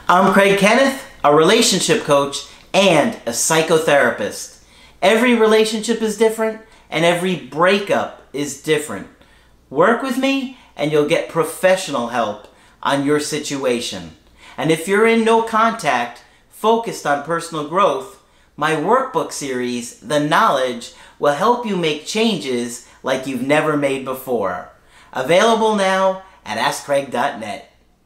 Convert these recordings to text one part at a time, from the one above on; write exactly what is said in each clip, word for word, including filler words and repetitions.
I'm Craig Kenneth, a relationship coach and a psychotherapist. Every relationship is different and every breakup is different. Work with me and you'll get professional help on your situation. And if you're in no contact, focused on personal growth, my workbook series, The Knowledge, will help you make changes like you've never made before. Available now at ask craig dot net.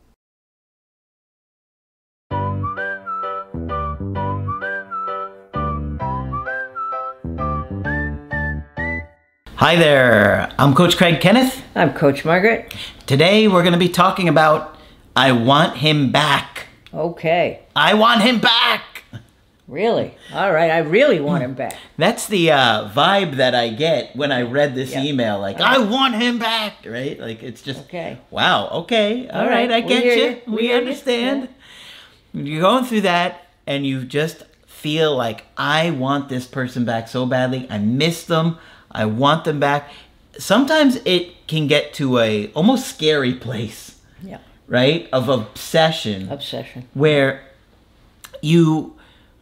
Hi there, I'm Coach Craig Kenneth. I'm Coach Margaret. Today we're going to be talking about I want him back. Okay. I want him back. Really? All right, I really want him back. That's the uh, vibe that I get when I read this Yeah. email. Like, All right. I want him back, right? Like, it's just, Okay. wow, okay, all All right, right, I we get hear you. you. We, We hear you. understand. You're going through that, and you just feel like, I want this person back so badly. I miss them. I want them back. Sometimes it can get to a almost scary place, Yeah. right? Of obsession, Obsession. where you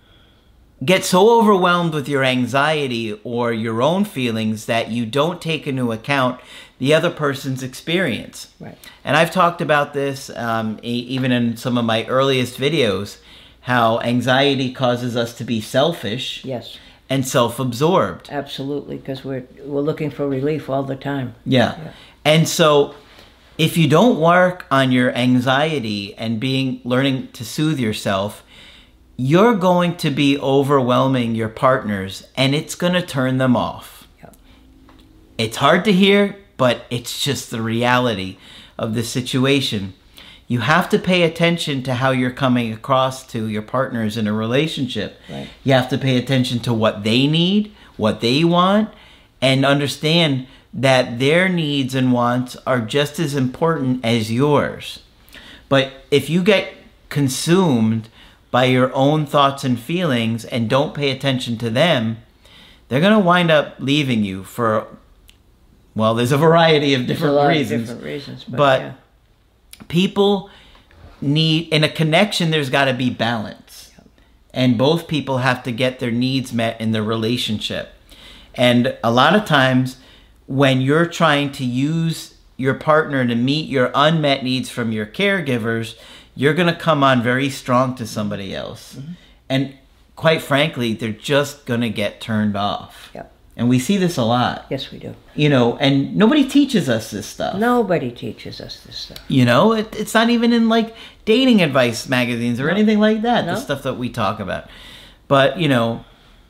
get so overwhelmed with your anxiety or your own feelings that you don't take into account the other person's experience. Right. And I've talked about this um, e- even in some of my earliest videos, how anxiety causes us to be selfish Yes. and self-absorbed. Absolutely, because we're we're looking for relief all the time. Yeah. Yeah. And so if you don't work on your anxiety and being learning to soothe yourself, you're going to be overwhelming your partners and it's going to turn them off. Yeah. It's hard to hear, but it's just the reality of the situation. You have to pay attention to how you're coming across to your partners in a relationship. Right. You have to pay attention to what they need, what they want, and understand that their needs and wants are just as important as yours. But if you get consumed by your own thoughts and feelings and don't pay attention to them, they're going to wind up leaving you for, well, there's a variety of There's different a lot reasons. of different reasons, but, But yeah. people need, in a connection, there's got to be balance. And both people have to get their needs met in the relationship. And a lot of times when you're trying to use your partner to meet your unmet needs from your caregivers, you're going to come on very strong to somebody else. Mm-hmm. And quite frankly, they're just going to get turned off. Yep. And we see this a lot. Yes, we do. You know, and nobody teaches us this stuff. Nobody teaches us this stuff. You know, it, it's not even in like dating advice magazines or No. anything like that, the No. stuff that we talk about. But, you know,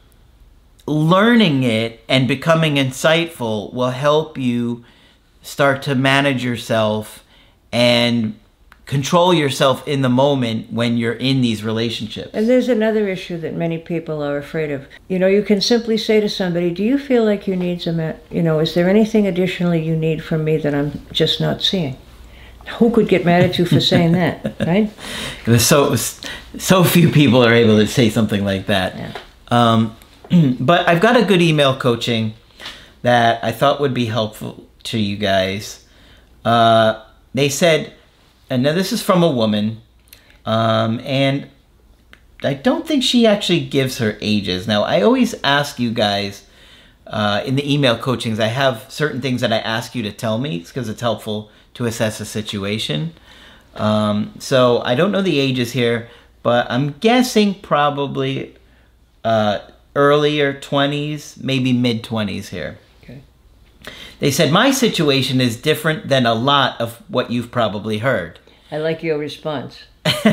learning it and becoming insightful will help you start to manage yourself and control yourself in the moment when you're in these relationships. And there's another issue that many people are afraid of. You know, you can simply say to somebody, do you feel like you need some, you know, is there anything additionally you need from me that I'm just not seeing? Who could get mad at you for saying that, right? There's so, so few people are able to say something like that. Yeah. Um, but I've got a good email coaching that I thought would be helpful to you guys. Uh, they said, and now this is from a woman, um, and I don't think she actually gives her ages. Now, I always ask you guys uh, in the email coachings, I have certain things that I ask you to tell me because it's helpful to assess a situation. Um, so I don't know the ages here, but I'm guessing probably uh, earlier twenties, maybe mid-twenties here. Okay. They said, my situation is different than a lot of what you've probably heard. I like your response.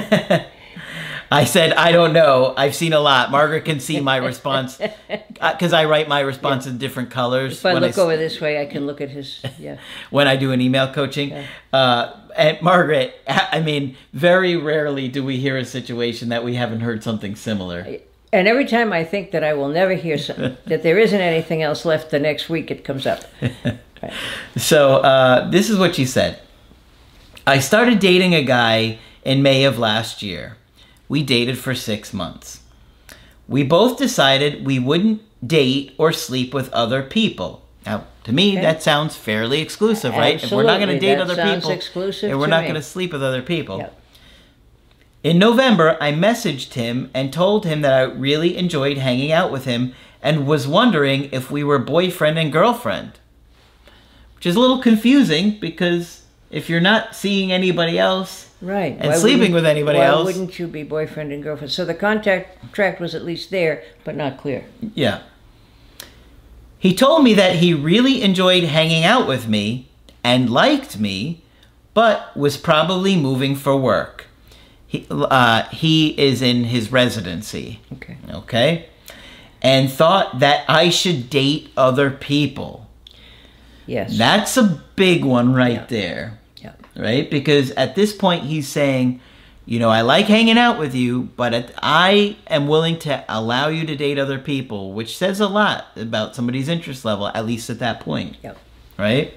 I said, I don't know. I've seen a lot. Margaret can see my response because I write my response in different colors. If I when look s- over this way, I can look at his, yeah. when I do an email coaching. Yeah. Uh, and Margaret, I mean, very rarely do we hear a situation that we haven't heard something similar. And every time I think that I will never hear something, that there isn't anything else left the next week, it comes up. Right. So uh, this is what she said. I started dating a guy in May of last year. We dated for six months. We both decided we wouldn't date or sleep with other people. Now, to me, Okay. that sounds fairly exclusive, right? If we're not going to Absolutely, date that other sounds people, exclusive and we're to not me. going to sleep with other people. Yep. In November, I messaged him and told him that I really enjoyed hanging out with him and was wondering if we were boyfriend and girlfriend. Which is a little confusing because if you're not seeing anybody else Right. and Why sleeping wouldn't- with anybody why else. wouldn't you be boyfriend and girlfriend? So the contact tract was at least there, but not clear. Yeah. He told me that he really enjoyed hanging out with me and liked me, but was probably moving for work. He, uh, he is in his residency. Okay. Okay? And thought that I should date other people. Yes. That's a big one right Yeah. there. Yeah. Right? Because at this point he's saying, you know, I like hanging out with you, but it, I am willing to allow you to date other people, which says a lot about somebody's interest level, at least at that point. Yep. Right?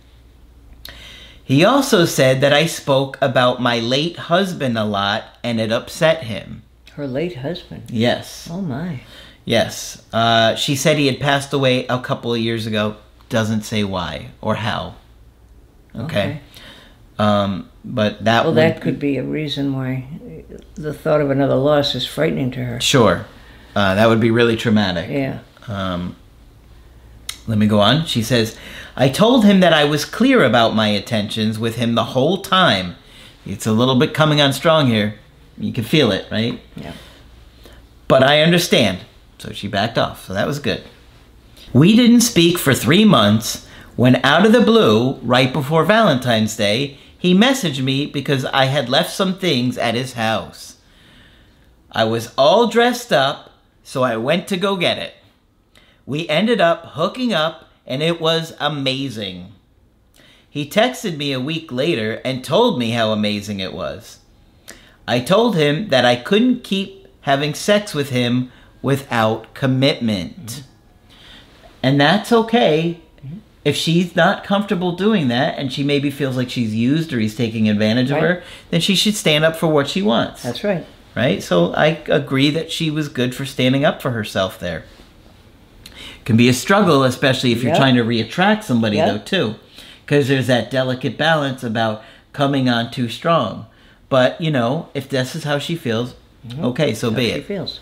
He also said that I spoke about my late husband a lot and it upset him. Her late husband. Yes. Oh my. Yes. Uh, she said he had passed away a couple of years ago. Doesn't say why or how. Okay. Okay. Um, but that Well, would, that could be a reason why the thought of another loss is frightening to her. Sure. Uh, that would be really traumatic. Yeah. Um, let me go on. She says, I told him that I was clear about my intentions with him the whole time. It's a little bit coming on strong here. You can feel it, right? Yeah. But I understand. So she backed off. So that was good. We didn't speak for three months when out of the blue, right before Valentine's Day, he messaged me because I had left some things at his house. I was all dressed up, so I went to go get it. We ended up hooking up, and it was amazing. He texted me a week later and told me how amazing it was. I told him that I couldn't keep having sex with him without commitment. Mm-hmm. And that's okay. Mm-hmm. If she's not comfortable doing that and she maybe feels like she's used or he's taking advantage of right. her, then she should stand up for what she wants. That's right. Right? So I agree that she was good for standing up for herself there. Can be a struggle, especially if you're yep. trying to re-attract somebody, yep. though, too. Because there's that delicate balance about coming on too strong. But, you know, if this is how she feels, mm-hmm. okay, so how be she it. Feels.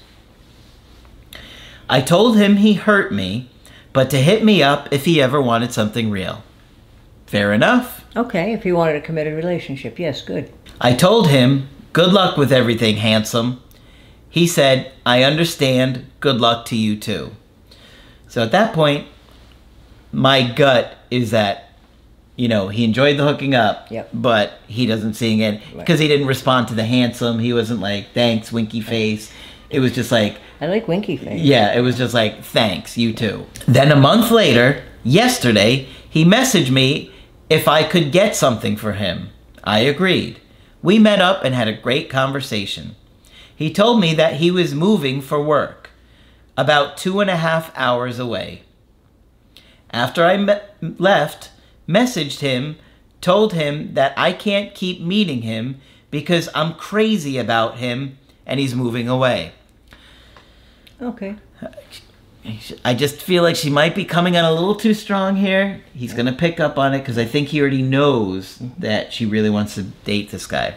I told him he hurt me, but to hit me up if he ever wanted something real. Fair enough. Okay, if he wanted a committed relationship, yes, good. I told him, good luck with everything, handsome. He said, I understand, good luck to you too. So at that point, my gut is that, you know, he enjoyed the hooking up, yep. but he doesn't see it because right. he didn't respond to the handsome. He wasn't like, thanks, winky face. It was just like... I like winky face. Yeah, it was just like, thanks, you too. Then a month later, yesterday, he messaged me if I could get something for him. I agreed. We met up and had a great conversation. He told me that he was moving for work, about two and a half hours away. After I me- left, messaged him, told him that I can't keep meeting him because I'm crazy about him and he's moving away. Okay. I just feel like she might be coming on a little too strong here. He's going to pick up on it because I think he already knows mm-hmm. that she really wants to date this guy.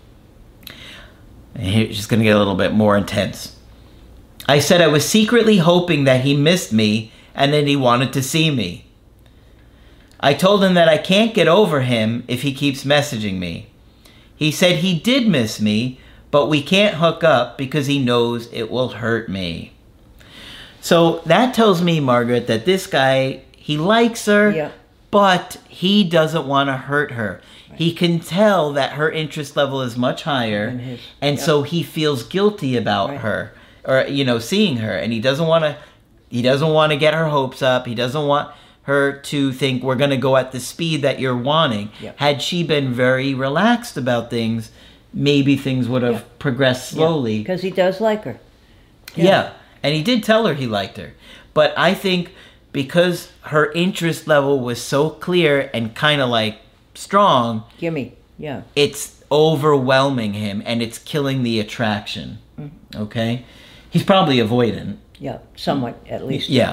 And he's just going to get a little bit more intense. I said I was secretly hoping that he missed me and that he wanted to see me. I told him that I can't get over him if he keeps messaging me. He said he did miss me, but we can't hook up because he knows it will hurt me. So that tells me, Margaret, that this guy, he likes her, yeah. but he doesn't want to hurt her. Right. He can tell that her interest level is much higher, his, and yep. so he feels guilty about right. her, or, you know, seeing her, and he doesn't want to, he doesn't want to get her hopes up. He doesn't want her to think we're going to go at the speed that you're wanting. Yep. Had she been very relaxed about things, maybe things would have yeah. progressed slowly. Because yeah, he does like her. Yeah. yeah. And he did tell her he liked her. But I think because her interest level was so clear and kind of like strong. Gimme. Yeah. It's overwhelming him and it's killing the attraction. Mm-hmm. Okay? He's probably avoidant. Yeah. Somewhat, at least. Yeah.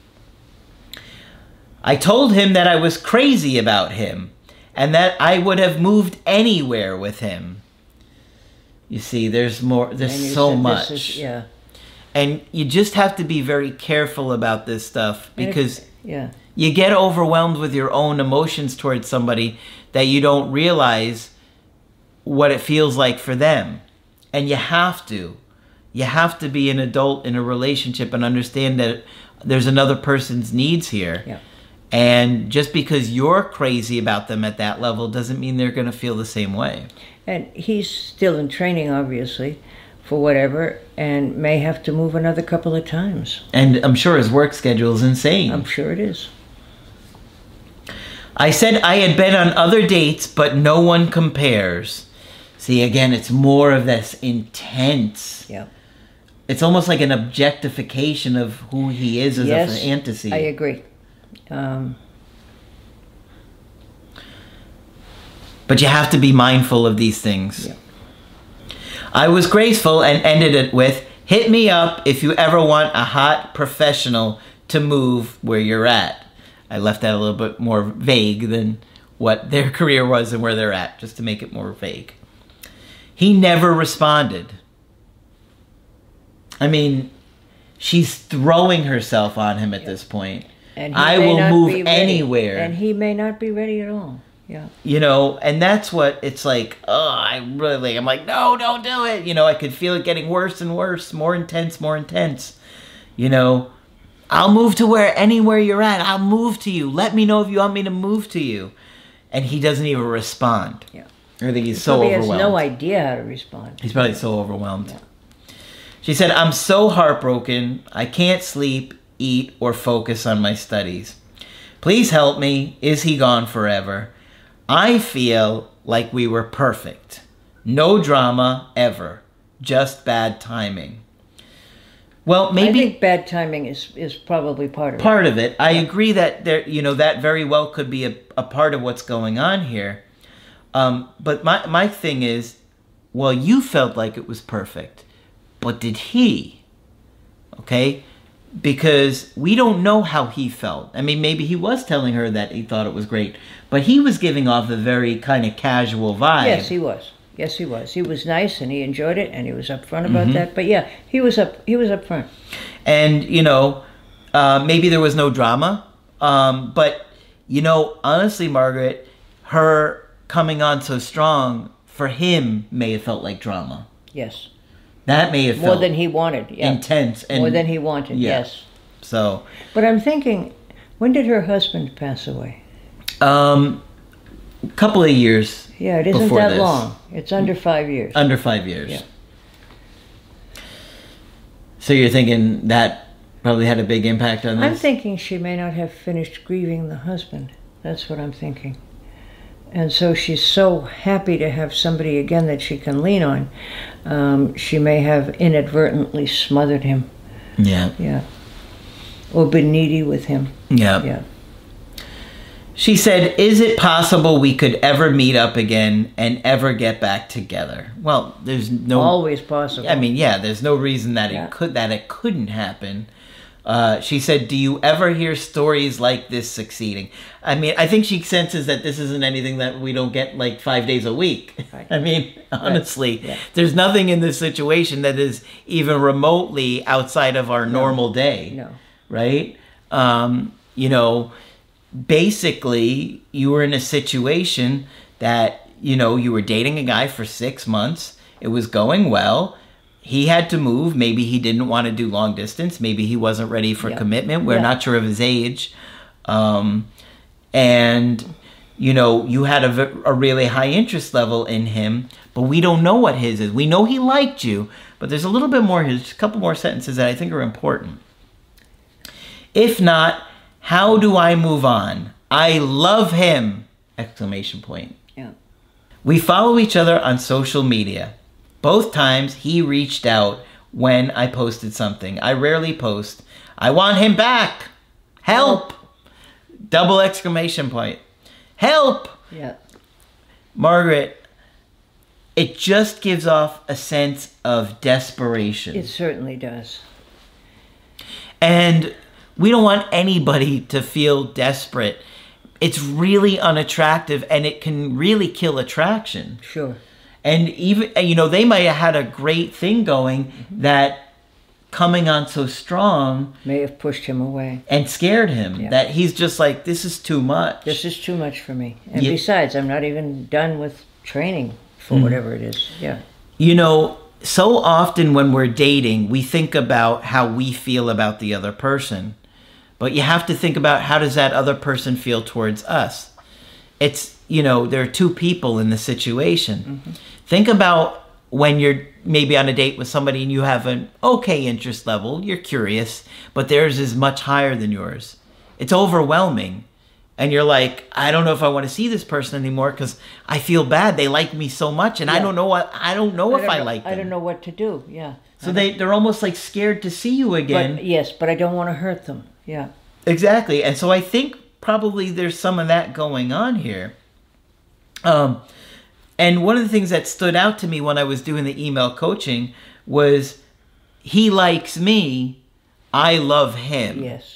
I told him that I was crazy about him and that I would have moved anywhere with him. You see, there's more, there's And you so said this much. is- yeah. And you just have to be very careful about this stuff And it- because yeah. you get overwhelmed with your own emotions towards somebody that you don't realize what it feels like for them. And you have to. You have to be an adult in a relationship and understand that there's another person's needs here. Yeah. And just because you're crazy about them at that level doesn't mean they're going to feel the same way. And he's still in training, obviously, for whatever, and may have to move another couple of times. And I'm sure his work schedule is insane. I'm sure it is. I said I had been on other dates, but no one compares. See, again, it's more of this intense. Yeah. It's almost like an objectification of who he is as Yes, a fantasy. I agree. Um, But you have to be mindful of these things. Yeah. I was graceful and ended it with, hit me up if you ever want a hot professional to move where you're at. I left that a little bit more vague than what their career was and where they're at, just to make it more vague. He never responded. I mean, she's throwing herself on him at this point. and he I may will not move be ready, anywhere. and he may not be ready at all. Yeah. You know, and that's what it's like, oh, I really, I'm like, no, don't do it. You know, I could feel it getting worse and worse, more intense, more intense. You know, I'll move to where, anywhere you're at, I'll move to you. Let me know if you want me to move to you. And he doesn't even respond. Yeah. I think he's He so probably overwhelmed. has no idea how to respond. He's probably so overwhelmed. Yeah. She said, I'm so heartbroken. I can't sleep, eat, or focus on my studies. Please help me. Is he gone forever? I feel like we were perfect. No drama ever. Just bad timing. Well, maybe I think bad timing is, is probably part of it. part of it. I agree that there, you know, that very well could be a, a part of what's going on here. Um, but my my thing is, well, you felt like it was perfect, but did he? Okay? Because we don't know how he felt. I mean, maybe he was telling her that he thought it was great, but he was giving off a very kind of casual vibe. Yes, he was. Yes, he was. He was nice and he enjoyed it and he was upfront about Mm-hmm. that. But yeah, he was up. He was upfront. And, you know, uh, maybe there was no drama. Um, but, you know, honestly, Margaret, her coming on so strong for him may have felt like drama. Yes, That may have more felt than he wanted. Yeah, intense. And, more than he wanted. yeah. Yes. So, But I'm thinking, when did her husband pass away? um, a couple of years. Yeah, it isn't before that this. long. It's under five years. Under five years. Yeah. So you're thinking that probably had a big impact on this? I'm thinking she may not have finished grieving the husband. That's what I'm thinking. And so she's so happy to have somebody again that she can lean on. Um, she may have inadvertently smothered him. Yeah. Yeah. Or been needy with him. Yeah. Yeah. She said, is it possible we could ever meet up again and ever get back together? Well, there's no... Always possible. I mean, yeah, there's no reason that Yeah. it could that it couldn't happen. Uh, she said, do you ever hear stories like this succeeding? I mean, I think she senses that this isn't anything that we don't get like five days a week. Right. I mean, honestly, Yeah. there's nothing in this situation that is even remotely outside of our normal day. No. Right? Um, you know, basically, you were in a situation that, you know, you were dating a guy for six months. It was going well. He had to move. Maybe he didn't want to do long distance. Maybe he wasn't ready for Yeah. commitment. We're Yeah. not sure of his age. Um, and, you know, you had a, v- a really high interest level in him, but we don't know what his is. We know he liked you, but there's a little bit more, there's a couple more sentences that I think are important. If not, how do I move on? I love him! Exclamation point. Yeah. We follow each other on social media. Both times he reached out when I posted something. I rarely post. I want him back. Help! Double exclamation point. Help! Yeah. Margaret, it just gives off a sense of desperation. It certainly does. And we don't want anybody to feel desperate. It's really unattractive and it can really kill attraction. Sure. And even, you know, they might have had a great thing going mm-hmm. that coming on so strong may have pushed him away and scared him. Yeah. That he's just like, this is too much. This is too much for me. And yeah. besides, I'm not even done with training for mm-hmm. whatever it is. Yeah. You know, so often when we're dating, we think about how we feel about the other person. But you have to think about, how does that other person feel towards us? It's, you know, there are two people in the situation. Mm-hmm. Think about when you're maybe on a date with somebody and you have an okay interest level, you're curious, but theirs is much higher than yours. It's overwhelming. And you're like, I don't know if I want to see this person anymore because I feel bad. They like me so much, and yeah. I don't know what I don't know I if don't I know, like them. I don't know what to do. Yeah. So they they're almost like scared to see you again. But, yes, but I don't want to hurt them. Yeah. Exactly. And so I think probably there's some of that going on here. Um, and one of the things that stood out to me when I was doing the email coaching was, he likes me, I love him. Yes.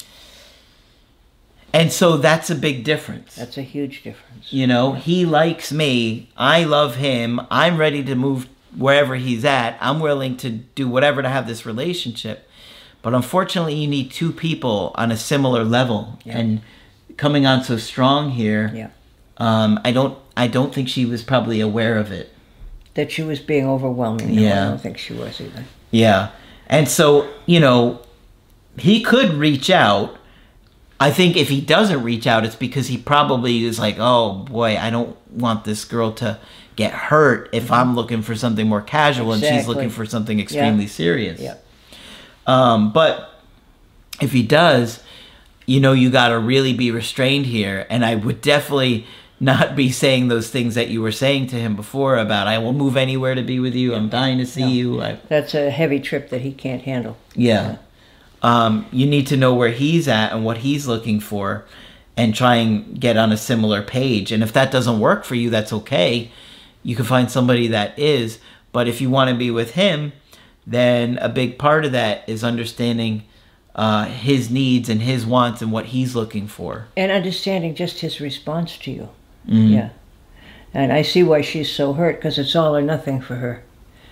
And so that's a big difference. That's a huge difference. You know, he likes me, I love him, I'm ready to move wherever he's at, I'm willing to do whatever to have this relationship. But unfortunately, you need two people on a similar level. Yeah. And coming on so strong here, yeah. um, I don't I don't think she was probably aware of it. That she was being overwhelming. No, yeah. I don't think she was either. Yeah. And so, you know, he could reach out. I think if he doesn't reach out, it's because he probably is like, oh boy, I don't want this girl to get hurt if mm-hmm. I'm looking for something more casual exactly. and she's looking for something extremely yeah. serious. Yeah. Um, but if he does, you know, you got to really be restrained here. And I would definitely not be saying those things that you were saying to him before about, I will move anywhere to be with you. I'm dying to see no. you. I, That's a heavy trip that he can't handle. Yeah. yeah. Um, you need to know where he's at and what he's looking for and try and get on a similar page. And if that doesn't work for you, that's okay. You can find somebody that is. But if you want to be with him, then a big part of that is understanding uh, his needs and his wants and what he's looking for. And understanding just his response to you. Mm-hmm. Yeah. And I see why she's so hurt, because it's all or nothing for her.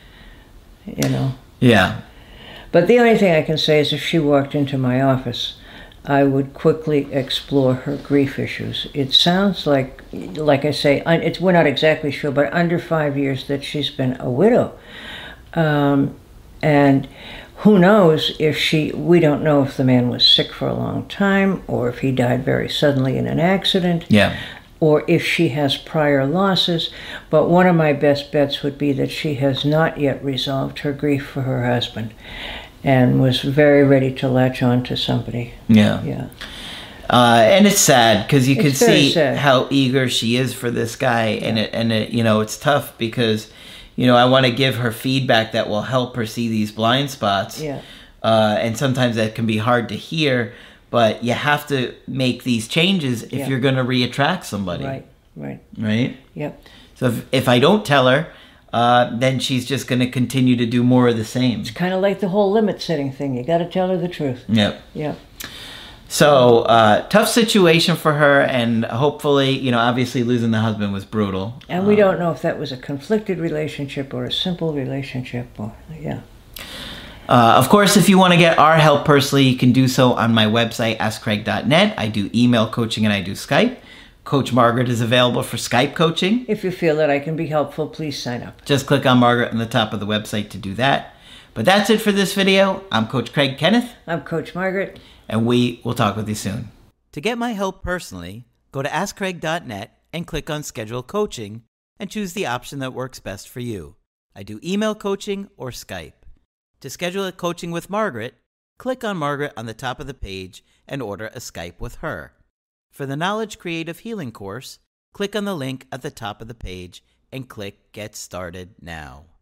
You know? Yeah. But the only thing I can say is if she walked into my office, I would quickly explore her grief issues. It sounds like, like I say, it's, we're not exactly sure, but under five years that she's been a widow. Um, and who knows if she, we don't know if the man was sick for a long time or if he died very suddenly in an accident. Yeah. Or if she has prior losses. But one of my best bets would be that she has not yet resolved her grief for her husband and was very ready to latch on to somebody. Yeah. Yeah. Uh, and it's sad because you can see sad. how eager she is for this guy. Yeah. And, it, and it, you know, it's tough because, you know, I want to give her feedback that will help her see these blind spots. Yeah. Uh, and sometimes that can be hard to hear. But you have to make these changes if yeah. you're going to reattract somebody. Right, right. Right? Yep. So if, if I don't tell her, uh, then she's just going to continue to do more of the same. It's kind of like the whole limit setting thing. You got to tell her the truth. Yep. Yep. So, uh, tough situation for her, and hopefully, you know, obviously losing the husband was brutal. And we um, don't know if that was a conflicted relationship or a simple relationship. Or, yeah. Uh, of course, if you want to get our help personally, you can do so on my website, ask craig dot net. I do email coaching and I do Skype. Coach Margaret is available for Skype coaching. If you feel that I can be helpful, please sign up. Just click on Margaret on the top of the website to do that. But that's it for this video. I'm Coach Craig Kenneth. I'm Coach Margaret. And we will talk with you soon. To get my help personally, go to ask craig dot net and click on Schedule Coaching and choose the option that works best for you. I do email coaching or Skype. To schedule a coaching with Margaret, click on Margaret on the top of the page and order a Skype with her. For the Knowledge Creative Healing course, click on the link at the top of the page and click Get Started Now.